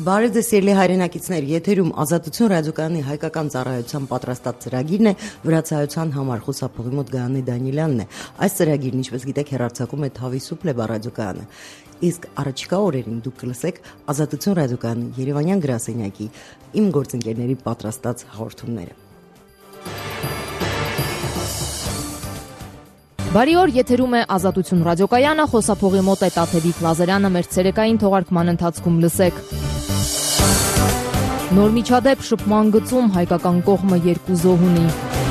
Բարև ձեզ սիրելի հայրենակիցներ, եթերում Ազատություն ռադիոկայանի հայկական ծառայության պատրաստած ծրագիրն է, վրացայության համար խոսափողի մոտ Գայանե Դանիելյանն է։ Այս ծրագիրն, ինչպես գիտեք, հեռարձակում է Թավիսու Պլեբա ռադիոկայանը։ Իսկ առաջիկա օրերին դուք կլսեք Ազատություն ռադիոկայանի Երևանյան գրասենյակի իմ գործընկերների պատրաստած հաղորդումները։ Բարի օր, եթերում է Ազատություն ռադիոկայանը, խոսափողի մոտ է Տաթևիկ Լազարյանը, մեր ցերեկային թողարկման ընթացքում լսեք։ Նոր միջադեպ շփման գծում հայկական կողմը 2 զոհ ունի։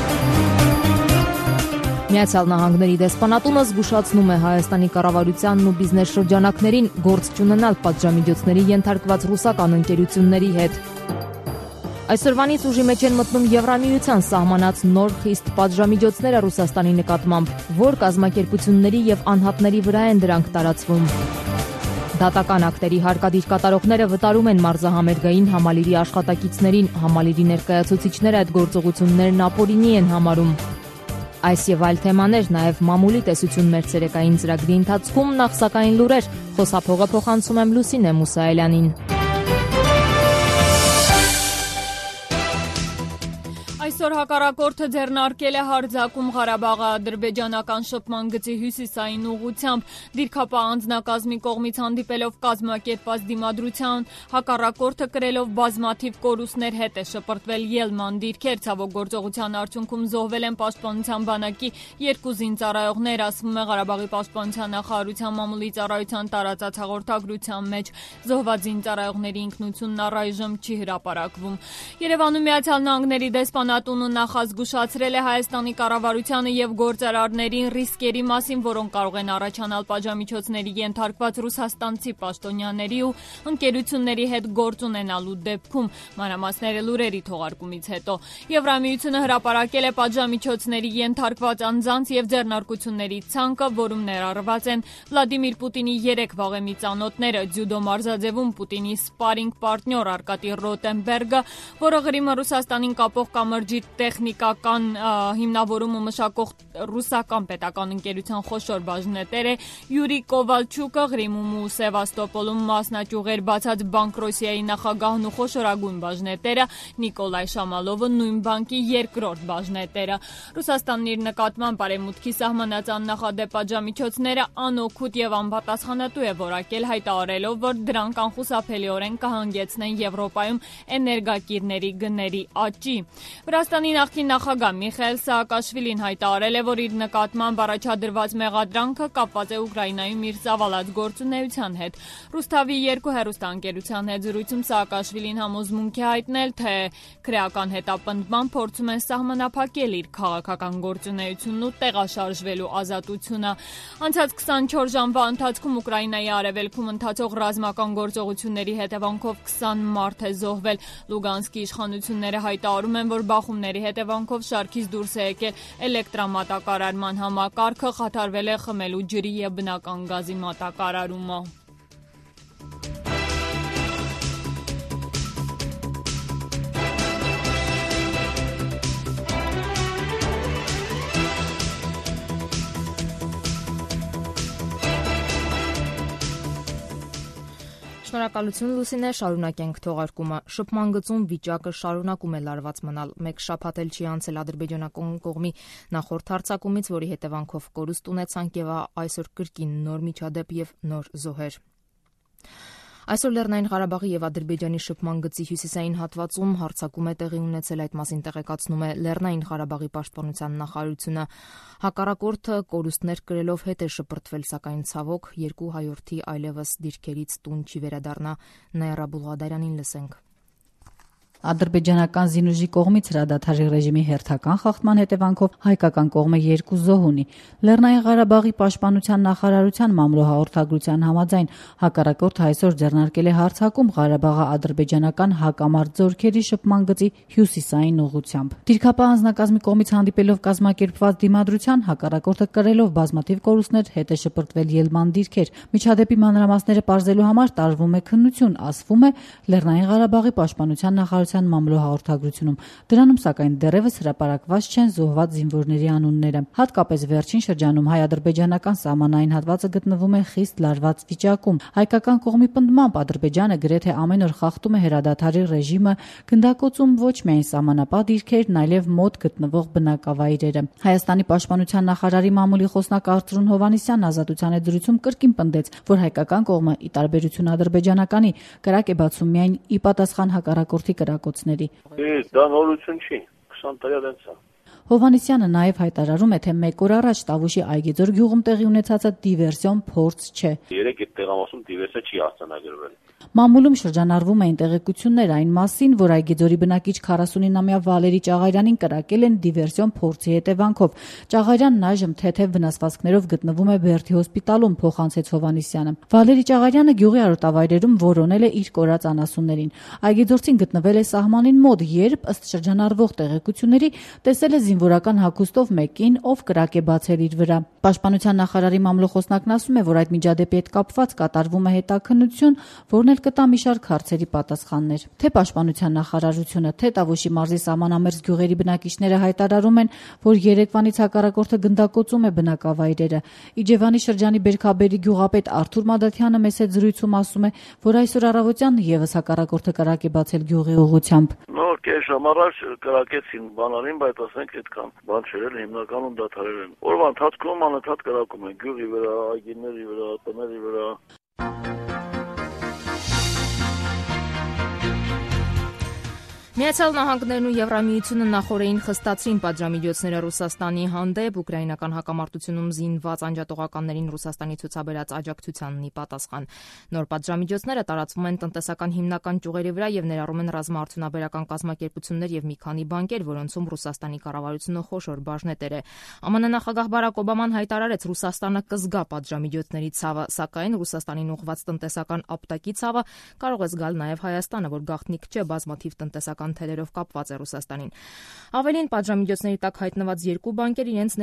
Միացյալ Նահանգների դեսպանատունը զգուշացնում է Հայաստանի կառավարությանն ու բիզնես շրջանակներին գործ չունենալ պատժամիջոցների ենթարկված ռուսական ընկերությունների հետ։ Այսօրվանից ուժի մեջ են մտնում Եվրամիության սահմանած նոր խիստ պատժամիջոցները Ռուսաստանի նկատմամբ, որ կազմակերպությունների եւ անհատների վրա են դրանք տարածվում։ Դատական ակտերի հարկադիր կատարողները վտարում են մարզահամերգային համալիրի աշխատակիցներին, համալիրի ներկայացուցիչները այդ գործողություններն ապօրինի են համարում։ Այս եւ այլ թեմաներ, նաեւ մամուլի տեսություն մեր ցերեկային ծրագրի ընթացքում, նախ սակայն լուրեր, խոսափողը փոխանցում եմ Լուսինե Մուսայելյանին։ Այսօր հակառակորդը ձեռնարկել է հարձակում Ղարաբաղի ադրբեջանական շփման գծի հյուսիսային ուղղությամբ, դիրքապահ անձնակազմի կողմից հանդիպելով կազմակերպված դիմադրության, հակառակորդը կրելով բազմաթիվ կորուստներ հետ է շպրտվել ելման դիրքեր, ցավոք գործողության արդյունքում զոհվել են Պաշտպանության բանակի 2 զինծառայողներ, ասվում է Ղարաբաղի պաշտպանության նախարարության մամուլի ծառայության տարածած հաղորդագրության մեջ։ Զոհված զինծառայողների ինքնությունն առայժմ չի հրապարակվում։ Երևանում Միացյալ Նահանգների դեսպանատունը նախազգուշացրել է Հայաստանի կառավարությանը եւ գործարարներին ռիսկերի մասին, որոնք կարող են առաջանալ պատժամիջոցների ենթարկված ռուսաստանցի պաշտոնյաների ու ընկերությունների հետ գործ ունենալու դեպքում։ Մանրամասները լուրերի թողարկումից հետո Եվրամիությունը հրապարակել է պատժամիջոցների ենթարկված անձանց եւ ձեռնարկությունների ցանկը, որում ներառված են Վլադիմիր Պուտինի 3 վաղեմի ծանոթները, ձյուդո մարզաձևում Պուտինի սպարինգ պարտնյոր Արկադի Ռոտենբերգը, որը Ղրիմը Ռուսաստանին կապող կամրջի տեխնիկական հիմնավորումը մշակող ռուսական պետական ընկերության խոշոր բաժնետեր է, Յուրի Կովալչուկը, Ղրիմում ու Սևաստոպոլում մասնաճյուղեր բացած Բանկրոսիայի նախագահն ու խոշորագույն բաժնետերը, Նիկոլայ Շամալովը նույն բանկի երկրորդ բաժնետերը։ Ռուսաստանն իր նկատմամբ արևմուտքի սահմանած աննախադեպ պատժամիջոցները անօգուտ եւ անպատասխանատու է որակել, հայտարարելով, որ դրանք անխուսափելիորեն կհանգեցնեն Եվրոպայում էներգակիրների գների աճի։ Վրաստանի նախկին նախագահ Միխայել Սաակաշվիլին հայտարարել է, որ իր նկատմամբ առաջադրված մեղադրանքը կապված է Ուկրաինայում իր ծավալած գործունեության հետ։ Ռուսթավի 2 հեռուստաընկերության հետ զրույցում Սաակաշվիլին համոզմունք է հայտնել, թե քրեական հետապնդման փորձում են սահմանափակել իր քաղաքական գործունեությունն ու տեղաշարժվելու ազատությունը։ Անցած 24 ժամվա ընթացքում Ուկրաինայի արևելքում ընթացող ռազմական գործողությունների հետևանքով 20 մարդ է զոհվել։ Լուգանսկի իշխանությունները հայտարարում են, որ բախումների հետևանքով շարքից դուրս է եկել էլեկտրամատակարարման համակարգը, խաթարվել է խմելու ջրի եւ բնական գազի մատակարարումը։ Շնորհակալություն Լուսինե, շարունակենք թողարկումը։ Շփման գծում վիճակը շարունակում է լարված մնալ։ Մեկ շաբաթ էլ չի անցել ադրբեջանական կողմի նախորդ հարձակումից, որի հետևանքով կորուստ ունեցանք եւ այսօր կրկին նոր միջադեպ եւ նոր զոհեր։ Այսօր Լեռնային Ղարաբաղի եւ Ադրբեջանի շփման գծի հյուսիսային հատվածում հարձակում է տեղի ունեցել, այդ մասին տեղեկացնում է Լեռնային Ղարաբաղի պաշտպանության նախարարությունը։ Հակառակորդը կորուստներ կրելով հետ է շպրտվել, սակայն ցավոք 2 հայորդի այլևս դիրքերից տուն չի վերադառնա։ Նաիրա Բուլղադարյանին լսենք։ Ադրբեջանական զինուժի կողմից հրադադարի ռեժիմի հերթական խախտման հետևանքով հայկական կողմը 2 զոհ ունի։ Լեռնային Ղարաբաղի պաշտպանության նախարարության մամլոհաղորդագրության համաձայն հակառակորդը այսօր ձեռնարկել է հարձակում Ղարաբաղի ադրբեջանական հակամարտ զորքերի շփման գծի հյուսիսային ուղղությամբ։ Դիրքապահ անձնակազմի կողմից հանդիպելով կազմակերպված դիմադրության, հակառակորդը կրելով բազմաթիվ կորուստներ հետ է շպրտվել ելման դիրքեր։ Միջադեպի մանրամասները պարզելու համար տարվում է քննություն, ասվում է Լեռնային Ղարաբաղի պաշտպանության նախարարության նախարարության մամլոհաղորդագրությունում։ Դրանում սակայն դեռևս հրապարակված չեն զոհված զինվորների անունները։ Հատկապես վերջին շրջանում հայ-ադրբեջանական սահմանային հատվածը գտնվում է խիստ լարված վիճակում։ Հայկական կողմի պնդմամբ Ադրբեջանը գրեթե ամեն օր խախտում է հրադադարի ռեժիմը, գնդակոծում ոչ միայն սահմանապատ դիրքերն, այլև մոտ գտնվող բնակավայրերը։ Հայաստանի պաշտպանության նախարարի մամուլի խոսնակ Արծրուն Հովհաննիսյանն Ազատության եթերում կրկին պնդեց, որ հայկական կողմը ի տարբերություն ադրբեջանականի կրակ է բացում միայն ի պատասխան հակառակորդի կրակոցների։ Դա նորություն չի, 20 տարի դենցա։ Հովհաննիսյանը նաև հայտարարում է, թե մեկ օր առաջ Տավուշի Այգեձոր գյուղում տեղի ունեցածը դիվերսիոն փորձ չէ։ Երեք այդ տեղամասում դիվերսիա չի արձանագրվել։ Մամուլում շրջանառվում էին տեղեկություններ այն մասին, որ Այգեձորի բնակիչ 49-ամյա Վալերի Ճաղայրյանին կրակել են դիվերսիոն փորձի հետևանքով։ Ճաղայրյանն այժմ թեթև վնասվածքներով գտնվում է Բերդի հոսպիտալում, փոխանցեց Հովհաննիսյանը։ Վալերի Ճաղայրյանը գյուղի արոտավայրերում որոնել է իր կորած անասուններին։ Այգեձորցին գտնվել է սահմանին մոտ, երբ ըստ շրջանառվող տեղեկությունների տեսել է զինվորական հագուստով մեկին, ով կրակ է բացել իր վրա։ Պաշտպանության նախարարի մամլոխոսնակն ասում է, որ այդ միջադեպի հետ կապված կատարվում է հետաքննություն, որն էլ կտա մի շարք հարցերի պատասխաններ։ Թե պաշտպանության նախարարությունը, թե Տավուշի մարզի սահմանամերձ գյուղերի բնակիչները հայտարարում են, որ երեկվանից հակառակորդը գնդակոծում է բնակավայրերը։ Իջևանի շրջանի Բերքաբերի գյուղապետ Արթուր Մադաթյանը մեծ զրույցում ասում է, որ այսօր առավոտյան եւս հակառակորդը կրակ է բացել գյուղի ուղղությամբ։ Կես ժամ առաջ կրակեցին բանալին, բայց ասենք այդքան բան չէր, հիմնականում դադարել են։ Օրվա ընթացքում անընդհատ կրակում են գյուղի վրա, այգիների վրա, տների վրա։ Միացյալ Նահանգներն ու Եվրամիությունը նախօրեին խստացրին պատժամիջոցները Ռուսաստանի հանդեպ ուկրաինական հակամարտությունում զինված անջատողականներին Ռուսաստանի ցուցաբերած աջակցությանն ի պատասխան։ Նոր պատժամիջոցները տարածվում են տնտեսական հիմնական ճյուղերի վրա եւ ներառում են ռազմաարդյունաբերական կազմակերպություններ եւ մի քանի բանկեր, որոնցում Ռուսաստանի կառավարությունը խոշոր բաժնետեր է։ ԱՄՆ նախագահ Բարակ Օբաման հայտարարեց, Ռուսաստանը կզգա պատժամիջոցների ցավը, սակայն Ռուսաստանին ուղղված տնտեսական ապտակի ցավը կարող է զգալ նաեւ Հայաստանը, որ գաղտնիք չէ բազմաթիվ տնտեսական թելերով կապված է Ռուսաստանին։ Ավելին, պատժամիջոցների տակ հայտնված երկու բանկեր իրենց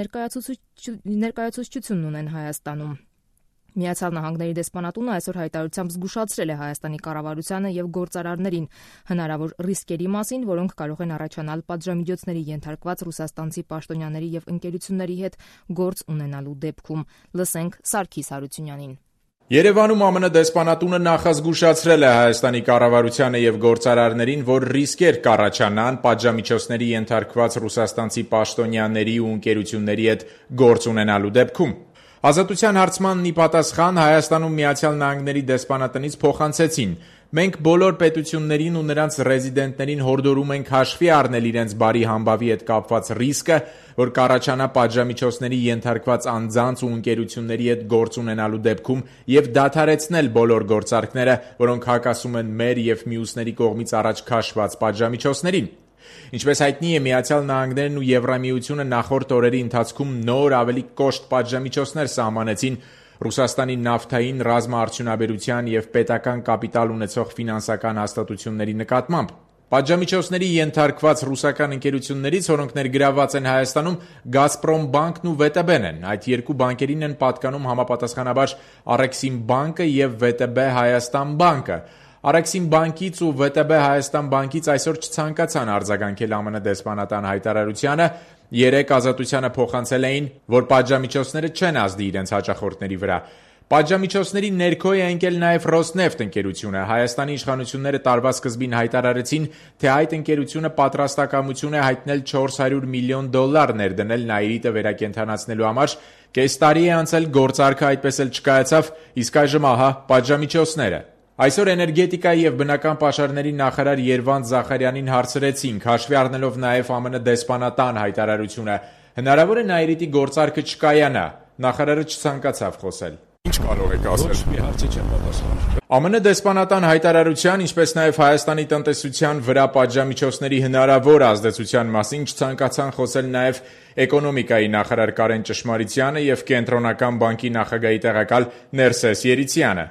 ներկայացուցչությունն ունեն Հայաստանում։ Միացյալ Նահանգների դեսպանատունը այսօր հայտարարությամբ զգուշացրել է Հայաստանի կառավարությանը եւ գործարարներին հնարավոր ռիսկերի մասին, որոնք կարող են առաջանալ պատժամիջոցների ենթարկված ռուսաստանցի պաշտոնյաների եւ ընկերությունների հետ գործ ունենալու դեպքում։ Լսենք Սարգիս Հարությունյանին։ Երևանում ԱՄՆ դեսպանատունը նախազգուշացրել է Հայաստանի կառավարությանը եւ գործարարներին, որ ռիսկեր կառաջանան պատժամիջոցների ենթարկված ռուսաստանցի պաշտոնյաների ու ընկերությունների հետ գործ ունենալու դեպքում։ Ազատության հարցմանն ի պատասխան Հայաստանում Միացյալ Նահանգների դեսպանատնից փոխանցեցին. Մենք բոլոր պետություններին ու նրանց ռեզիդենտներին հորդորում ենք հաշվի առնել իրենց բարի համբավի հետ կապված ռիսկը, որ կառաջանա պատժամիջոցների ենթարկված անձանց ու ընկերությունների հետ գործ ունենալու դեպքում եւ դադարեցնել բոլոր գործարքները, որոնք հակասում են մեր եւ մյուսների կողմից առաջ քաշված պատժամիջոցներին։ Ինչպես հայտնի է, Միացյալ Նահանգներն ու Եվրամիությունը նախորդ օրերի ընթացքում նոր ավելի կոշտ պատժամիջոցներ սահմանեցին Ռուսաստանի նավթային, ռազմաարդյունաբերության եւ պետական կապիտալ ունեցող ֆինանսական հաստատությունների նկատմամբ։ Պատժամիջոցների ենթարկված ռուսական ընկերություններից, որոնք ներգրավված են Հայաստանում, Գազպրոմ բանկն ու ՎՏԲ-ն են։ Այդ երկու բանկերին են պատկանում համապատասխանաբար Արեքսիմ բանկը եւ ՎՏԲ Հայաստան բանկը։ Արեքսիմ բանկից ու ՎՏԲ Հայաստան բանկից այսօր չցանկացան արձագանքել ԱՄՆ դեսպանատան հայտարարությանը, երեկ Ազատությանը փոխանցել էին, որ պատժամիջոցները չեն ազդի իրենց հաճախորդների վրա։ Պատժամիջոցների ներքո է ընկել նաև Ռոսնեֆտ ընկերությունը։ Հայաստանի իշխանությունները տարվա սկզբին հայտարարեցին, թե այդ ընկերությունը պատրաստակամություն է հայտնել $400 միլիոն ներդնել Նաիրիտը վերակենդանացնելու համար։ Կես տարի է անցել, գործարքը այդպես էլ չկայացավ, իսկ այժմ ահա պատժամիջոցները։ Այսօր էներգետիկայի եւ բնական պաշարների նախարար Երվանդ Զախարյանին հարցրեցինք, հաշվի առնելով նաև ԱՄՆ դեսպանատան հայտարարությունը, հնարավոր է Նաիրիտի գործարքը չկայանա։ Նախարարը չցանկացավ խոսել։ Ինչ կարող եք ասել։ Ոչ մի հարցի չեմ պատասխանել։ ԱՄՆ դեսպանատան հայտարարության, ինչպես նաև Հայաստանի տնտեսության վրա պատժամիջոցների հնարավոր ազդեցության մասին չցանկացան խոսել նաև էկոնոմիկայի նախարար Կարեն Ճշմարիտյանը եւ Կենտրոնական բանկի նախագահի տեղակալ Ներսես Երիցյանը։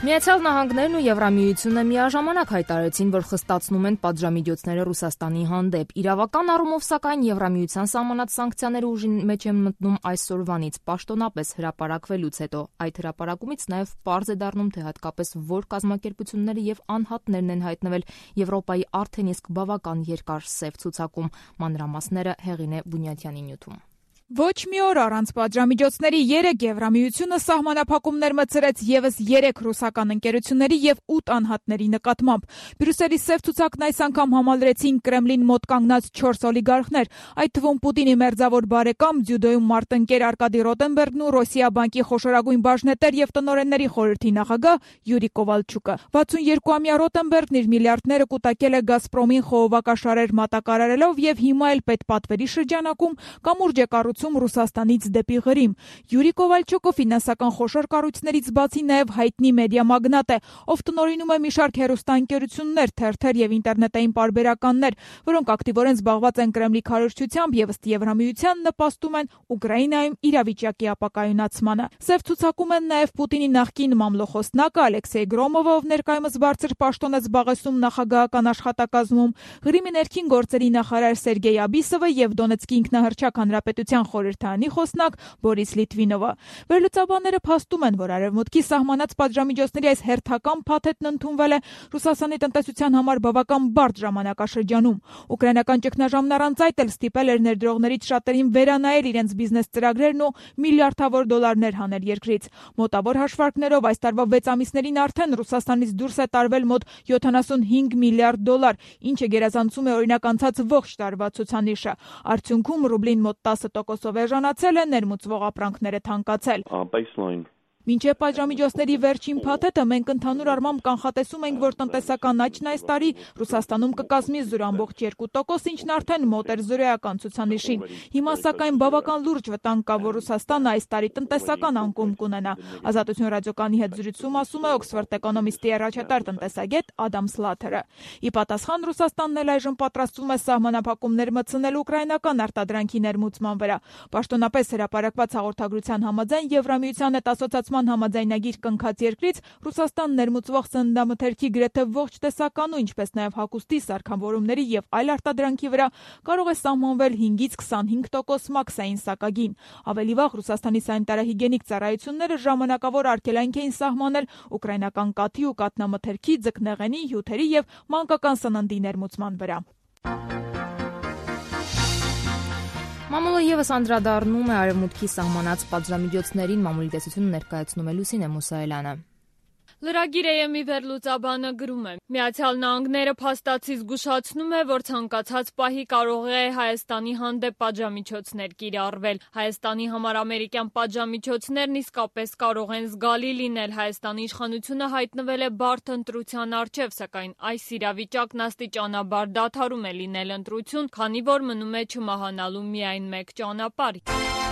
Միացյալ Նահանգներն ու Եվրամիությունը միաժամանակ հայտարարեցին, որ խստացնում են պատժամիջոցները Ռուսաստանի հանդեպ։ Իրավական առումով, սակայն, Եվրամիության սահմանած սանկցիաները ուժի մեջ են մտնում այսօրվանից, պաշտոնապես հրապարակվելուց հետո։ Այդ հրապարակումից նաև պարզ է դառնում, թե հատկապես որ կազմակերպությունները եւ անհատներն են հայտնվել Եվրոպայի արդեն իսկ բավական երկար սև ցուցակում։ Մանրամասները Հեղինե Բունյատյանի նյութում։ Ոչ մի օր առանց պատժամիջոցների 3 Եվրամիությունը սահմանափակումներ մտցրեց եւս 3 ռուսական ընկերությունների եւ 8 անհատների նկատմամբ։ Բրյուսելի սև ցուցակն այս անգամ համալրեցին Կրեմլին մոտ կանգնած 4 օլիգարխներ, այդ թվում Պուտինի մերձավոր բարեկամ, ձյուդոյում մարտնկեր Արկադի Ռոտենբերգն ու Ռոսիա բանկի խոշորագույն բաժնետեր եւ տնօրենների խորհրդի նախագահ Յուրի Կովալչուկը։ 62-ամյա Ռոտենբերգն իր միլիարդները կուտակել է Գազպրոմին խողովակաշարեր մատակարարելով եւ հիմա էլ պետպատվերի շրջանակում կամուրջ է կառուցում Ռուսաստանից դեպի Ղրիմ։ Յուրի Կովալչուկը ֆինանսական խոշոր կառույցներից բացի նաև հայտնի մեդիա մագնատ է, ով տնօրինում է մի շարք հեռուստաընկերություններ, թերթեր եւ ինտերնետային պարբերականներ, որոնք ակտիվորեն զբաղված են Կրեմլի քարոզչությամբ եւ ըստ Եվրամիության նպաստում են Ուկրաինայում իրավիճակի ապակայունացմանը։ Սև ցուցակում են նաև Պուտինի նախկին մամլոխոսնակը Ալեքսեյ Գրոմովը, ով ներկայումս բարձր պաշտոն է զբաղեցնում նախագահական աշխատակազմում, Ղրիմի ներքին գործերի նախարար Սերգեյ Աբիսովը եւ Դոնեցկի ինքնահռչակ հանրապետության խորհրդարանի խոսնակ Բորիս Լիտվինովը։ Վերլուծաբանները փաստում են, որ Արևմուտքի սահմանած պատժամիջոցների այս հերթական փաթեթն ընդունվել է Ռուսաստանի տնտեսության համար բավական բարդ ժամանակաշրջանում։ Ուկրաինական ճգնաժամն առանց այդ էլ ստիպել էր ներդրողներից շատերին վերանայել իրենց բիզնես ծրագրերն ու միլիարդավոր դոլարներ հանել երկրից։ Մոտավոր հաշվարկներով այս տարվա 6 ամիսներին արդեն Ռուսաստանից դուրս է տարվել մոտ 75 միլիարդ դոլար, ինչը գերազանցում է օրինակ անցած ողջ տարվա ցուցանիշը։ Արդյունքում ռուբլին մոտ 10%-ով էժանացել է, ներմուծվող ապրանքները թանկացել։ Մինչև պատժամիջոցների վերջին փաթեթը մենք ընդհանուր առմամբ կանխատեսում ենք, որ տնտեսական աճն այս տարի Ռուսաստանում կկազմի 0.2%, ինչն արդեն մոտ էր զրոյական ցուցանիշին։ Հիմա սակայն բավական լուրջ վտանգ կա, որ Ռուսաստանը այս տարի տնտեսական անկում կունենա։ Ազատություն ռադիոկայանի հետ զրույցում ասում է Օքսֆորդ էկոնոմիստի առաջատար տնտեսագետ Ադամ Սլաթերը։ Ի պատասխան Ռուսաստանն էլ այժմ պատրաստվում է սահմանափակումներ մտցնել ուկրաինական արտադրանքի ներմուծման վրա։ Պաշտոնապես հրապարակված հաղորդագրության համաձայն Եվրամիության հետ ասոցիացիան համաձայնագիր կնքած երկրից Ռուսաստան ներմուծվող սննդամթերքի գրեթե ողջ տեսականու, ինչպես նաև հագուստի, սարքավորումների եւ այլ արտադրանքի վրա կարող է սահմանվել 5-ից 25% մաքսային սակագին։ Ավելի վաղ Ռուսաստանի սանիտարահիգիենիկ ծառայությունները ժամանակավոր արգելանք էին սահմանել ուկրաինական կաթի ու կաթնամթերքի, ձկնեղենի, հյութերի եւ մանկական սննդի ներմուծման վրա։ Մամուլը եւս անդրադառնում է Արևմուտքի սահմանած պատժամիջոցներին, մամուլի տեսությունը ներկայացնում է Լուսինե Մուսայելյանը։ Լրագիր AM-ի վերլուծաբանը գրում է. Միացյալ Նահանգները փաստացի զգուշացնում է, որ ցանկացած պահի կարող է Հայաստանի հանդեպ պատժամիջոցներ կիրառվել։ Հայաստանի համար ամերիկյան պատժամիջոցներն իսկապես կարող են զգալի լինել։ Հայաստանի իշխանությունը հայտնվել է բարդ ընտրության առջև, սակայն այս իրավիճակն աստիճանաբար դադարում է լինել ընտրություն, քանի որ մնում է չմահանալու միայն մեկ ճանապարհ։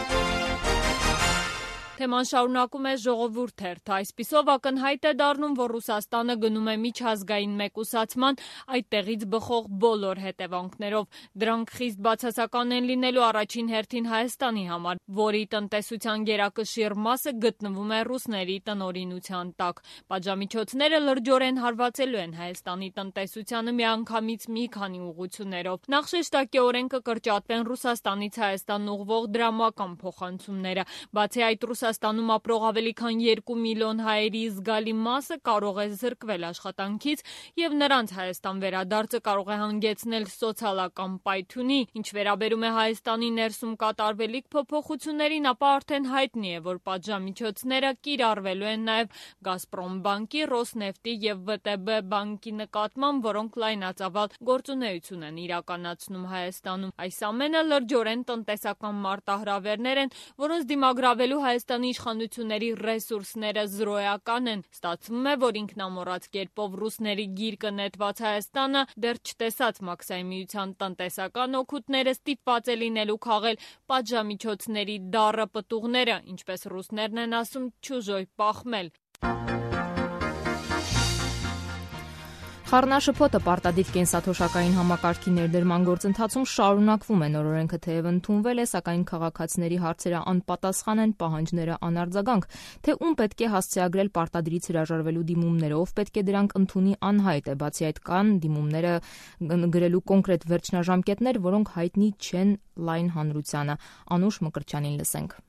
Թեման շարունակում է Ժողովուրդ թերթը։ Այսպիսով ակնհայտ է դառնում, որ Ռուսաստանը գնում է միջազգային մեկուսացման, այդտեղից բխող բոլոր հետևանքներով։ Դրանք խիստ բացասական են լինելու առաջին հերթին Հայաստանի համար, որի տնտեսության գերակշիռ մասը գտնվում է ռուսների տնօրինության տակ։ Պատժամիջոցները լրջորեն հարվածելու են Հայաստանի տնտեսությանը միանգամից մի քանի ուղղություններով։ Նախ շեշտակի օրենքը կրճատվեն Ռուսաստանից Հայաստան ուղղվող դրամական փոխանցումները։ Բացի այդ, Ռուսաստանում ապրող ավելի քան 2 միլիոն հայերի զգալի մասը կարող է զրկվել աշխատանքից եւ նրանց Հայաստան վերադարձը կարող է հանգեցնել սոցիալական պայթյունի։ Ինչ վերաբերում է Հայաստանի ներսում կատարվելիք փոփոխություններին, ապա արդեն հայտնի է, որ պատժամիջոցները կիրառվելու են նաեւ Գազպրոմ բանկի, Ռոսնեֆտի եւ ՎՏԲ բանկի նկատմամբ, որոնք լայնածավալ գործունեություն են իրականացնում Հայաստանում։ Այս ամենը լրջորեն տնտեսական մարտահրավերներ են, որոնց դիմագրավելու Հայաստանի իշխանությունների ռեսուրսները զրոյական են։ Ստացվում է, որ ինքնամոռաց կերպով ռուսների գիրկը նետված Հայաստանը դեռ չտեսած մաքսային միության տնտեսական օգուտները ստիպված է լինելու քաղել պատժամիջոցների դառը պտուղները, ինչպես ռուսներն են ասում, չուժոյ պախմել։ Խառնաշփոթը պարտադիր կենսաթոշակային համակարգի ներդրման գործընթացում շարունակվում է։ Նոր օրենքը թեև ընդունվել է, սակայն քաղաքացիների հարցերը անպատասխան են, պահանջները անարձագանք։ Թե ում պետք է հասցեագրել պարտադիրից հրաժարվելու դիմումները, ով պետք է դրանք ընդունի, անհայտ է։ Բացի այդ, կան դիմումները գրելու կոնկրետ վերջնաժամկետներ, որոնք հայտնի չեն լայն հանրությանը։ Անուշ Մկրտչյանին լսենք։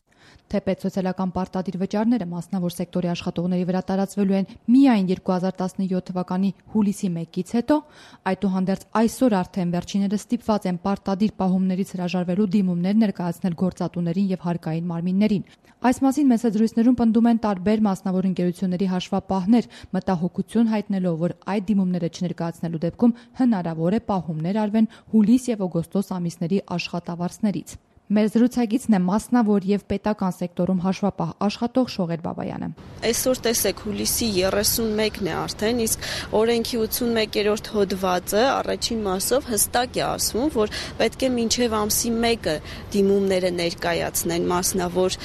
Թեպետ սոցիալական պարտադիր վճարները մասնավոր սեկտորի աշխատողների վրա տարածվելու են միայն 2017 թվականի հուլիսի 1-ից հետո, այդուհանդերձ այսօր արդեն վերջիններս ստիպված են պարտադիր պահումներից հրաժարվելու դիմումներ ներկայացնել գործատուներին եւ հարկային մարմիններին։ Այս մասին մեսեջրույցներում պնդում են տարբեր մասնավոր ընկերությունների հաշվապահներ, մտահոգություն հայտնելով, որ այդ դիմումները չներկայացնելու դեպքում հնարավոր է պահումներ արվեն հուլիս եւ օգոստոս ամիսների աշխատավարձներից։ Մեր զրուցակիցն է մասնավոր եւ պետական սեկտորում հաշվապահ աշխատող Շողեր Բաբայանը։ Այսօր տեսեք հուլիսի 31-ն է արդեն, իսկ օրենքի 81-րդ հոդվածը առաջին մասով հստակ է ասվում, որ պետք է մինչև ամսի 1-ը դիմումները ներկայացնեն մասնավոր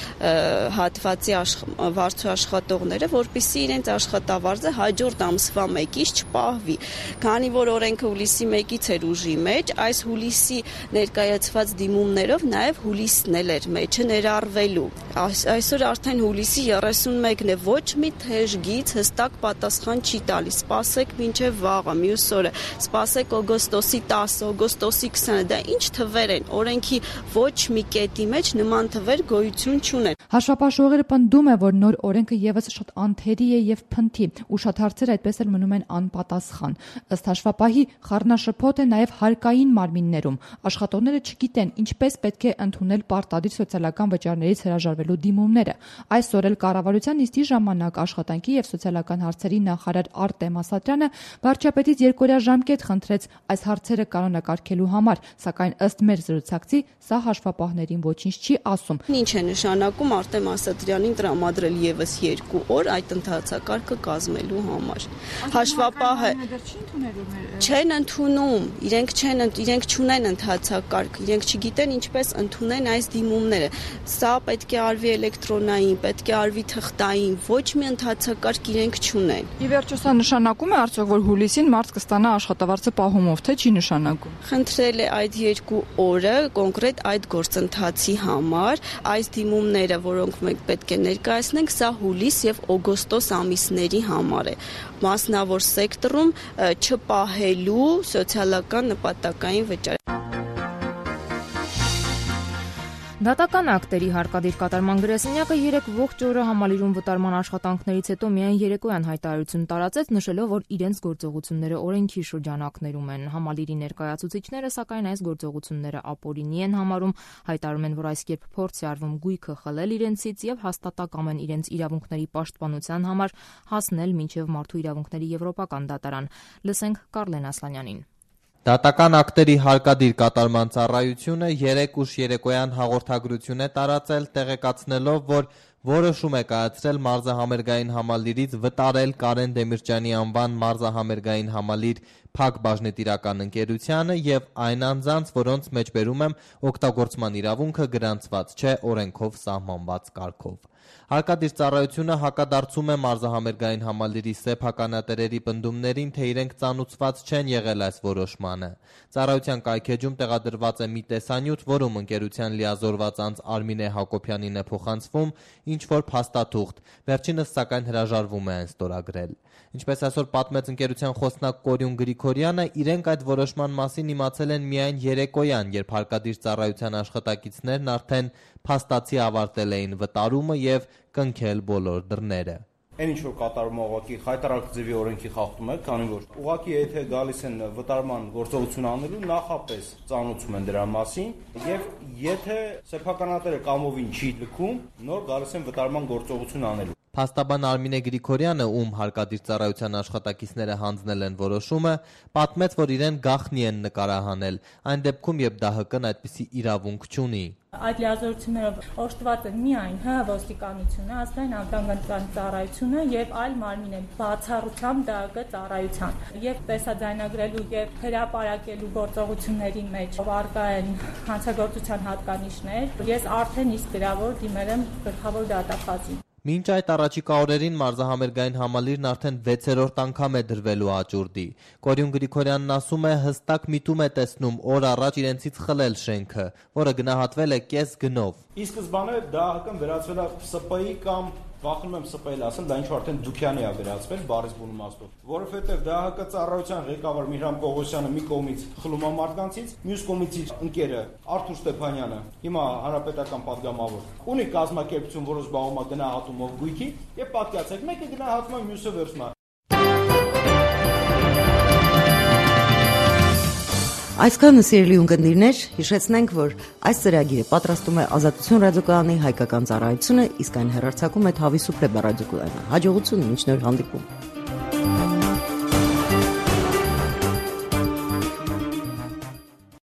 հատվածի վարձու աշխատողները, որպեսզի իրենց աշխատավարձը հաջորդ ամսվա 1-ից չպահվի։ Քանի որ օրենքը հուլիսի 1-ից էր ուժի մեջ, այս հուլիսի ներկայացված դիմումներով նաեւ հուլիսն էր մեջը ներառվելու։ Այսօր արդեն հուլիսի 31-ն է, ոչ մի թեժ գիծ հստակ պատասխան չի տալիս։ Սպասեք մինչև վաղը, մյուս օրը, սպասեք օգոստոսի 10, օգոստոսի 20-ը, դա ինչ թվեր են։ Օրենքի ոչ մի կետի մեջ նման թվեր գոյություն չունեն։ Հաշվապահ Շողերը պնդում է, որ նոր օրենքը եւս շատ անթերի է եւ փնթի, ու շատ հարցեր այդպես էլ մնում են անպատասխան։ Ըստ հաշվապահի, խառնաշփոթ է նաեւ հարկային մարմիններում։ Աշխատողները չգիտեն ինչպես պետք է ընդունել պարտադիր սոցիալական վճարներից հրաժարվելու դիմումները։ Այսօր էլ կառավարության նիստի ժամանակ աշխատանքի եւ սոցիալական հարցերի նախարար Արտեմ Ասատրյանը վարչապետից երկօրյա ժամկետ խնդրեց այս հարցերը կանոնակարգելու համար, սակայն ըստ մեր զրուցակցի, սա հաշվապահներին ոչինչ չի ասում։ Ինչ է նշանակում Արտեմ Ասատրյանին տրամադրել եւս 2 օր այդ ընթացակարգը կազմելու համար։ Հաշվապահը չեն ընդունում, իրենք չունեն ընթացակարգ, իրենք չգիտեն ինչպես ընդունեն այս դիմումները։ Սա պետք է արվի էլեկտրոնային, պետք է արվի թղթային, ոչ մի ընթացակարգ իրենք չունեն։ Ի վերջո սա նշանակում է արդյոք, որ հուլիսին մարդ կստանա աշխատավարձը պահումով, թե չի նշանակում։ Խնդրել է այդ 2 օրը կոնկրետ այդ գործընթացի համար, այս դիմումները, որոնք մենք պետք է ներկայացնենք, սա հուլիս եւ օգոստոս ամիսների համար է։ Մասնավոր սեկտորում չպահելու սոցիալական նպատակային վճար։ Դատական ակտերի հարկադիր կատարման գրասենյակը 3 ողջ օրը համալիրում վտարման աշխատանքներից հետո միայն երեկոյան հայտարարություն տարածեց, նշելով, որ իրենց գործողությունները օրենքի շրջանակներում են։ Համալիրի ներկայացուցիչները, սակայն այս գործողությունները ապօրինի են համարում, հայտարարում են, որ այս կերպ փորձ է արվում գույքը խլել իրենցից եւ հաստատակամ են իրենց իրավունքների պաշտպանության համար հասնել մինչեւ Մարդու իրավունքների եվրոպական դատարան։ Լսենք Կարլեն Ասլանյանին։ Դատական ակտերի հարկադիր կատարման ծառայությունը 3 ուշ երեկոյան հաղորդագրություն է տարածել, տեղեկացնելով, որ որոշում է կայացրել մարզահամերգային համալիրից վտարել Կարեն Դեմիրճյանի անվան մարզահամերգային համալիր Փակ բաժնետիրական ընկերությանը եւ այն անձանց, որոնց մեջբերում եմ օգտագործման իրավունքը գրանցված չէ օրենքով սահմանված կարգով։ Հարկադիր ծառայությունը հակադարձում է մարզահամերգային համալիրի սեփականատերերի պնդումներին, թե իրենք ծանուցված չեն եղել այս որոշմանը։ Ծառայության կայքեջում տեղադրված է մի տեսանյութ, որում ընկերության լիազորված անձ Արմինե Հակոբյանին է փոխանցվում ինչ-որ փաստաթուղթ, վերջինս սակայն հրաժարվում է այն ստորագրել։ Ինչպես այսօր պատմեց ընկերության խոսնակ Կորյուն Գրիգորյանը, իրենք այդ որոշման մասին իմացել են միայն երեկոյան, երբ հարկադիր ծառայության աշխատակիցներն արդեն փաստացի ավարտել էին վտարումը եւ կնքել բոլոր դռները։ Այն ինչ որ կատարում է ուղղակի խայտարակ ձևի օրենքի խախտում է, քանի որ ուղղակի եթե գալիս են վտարման գործողություն անելու, նախապես ծանոթում են դրա մասին եւ եթե սեփականատերը կամովին չի լքում, նոր գալիս են վտարման գործողություն անելու։ Փաստաբան Արմինե Գրիգորյանը, ում հարկադիր ծառայության աշխատակիցները հանձնել են որոշումը, պատմեց, որ իրեն գաղտնի են նկարահանել, այն դեպքում, երբ ԴՀԿ-ն այդպիսի իրավունք չունի։ Այդ լիազորություններով օժտված են միայն ոստիկանությունը, ազգային անվտանգության ծառայությունը եւ այլ մարմիններ, բացառությամբ ԴՀԿ ծառայության։ Եվ տեսաձայնագրելու եւ հրապարակելու գործողությունների մեջ առկա են հանցագործության հատկանիշներ։ Ես արդեն իսկ գրավոր դիմել եմ գլխավոր դատախազին։ Մինչ այդ առաջիկա օրերին մարզահամերգային համալիրն արդեն 6-րդ անգամ է դրվելու աճուրդի։ Կորյուն Գրիգորյանն ասում է, հստակ միտում է տեսնում օր առաջ իրենցից խլել շենքը, որը գնահատվել է կես գնով։ Ի սկզբանե դա վերածվել է ՍՊ-ի կամ վախենում եմ ՍՊ-ել ասել, դա ինչ-որ արդեն Դուքյանի է վերածվել բառից բուն իմաստով, որովհետև ԴՀԿ ծառայության ղեկավար Միհրամ Պողոսյանը մի կողմից խլում է մարդկանցից, մյուս կողմից իր ընկերը Արթուր Ստեփանյանը, հիմա հանրապետական պատգամավոր, ունի կազմակերպություն, որը զբաղվում է գնահատումով գույքի, եւ պատկերացրեք, մեկը գնահատում է, մյուսը վերցնում է։ Այսքանը սիրելի ունկնդիրներ, հիշեցնենք, որ այս ծրագիրը պատրաստում է Ազատություն ռադիոկայանի հայկական ծառայությունը, իսկ այն հեռարձակում է Թավի Սուպլե ռադիոկայանը։ Հաջողություն, մինչ նոր հանդիպում։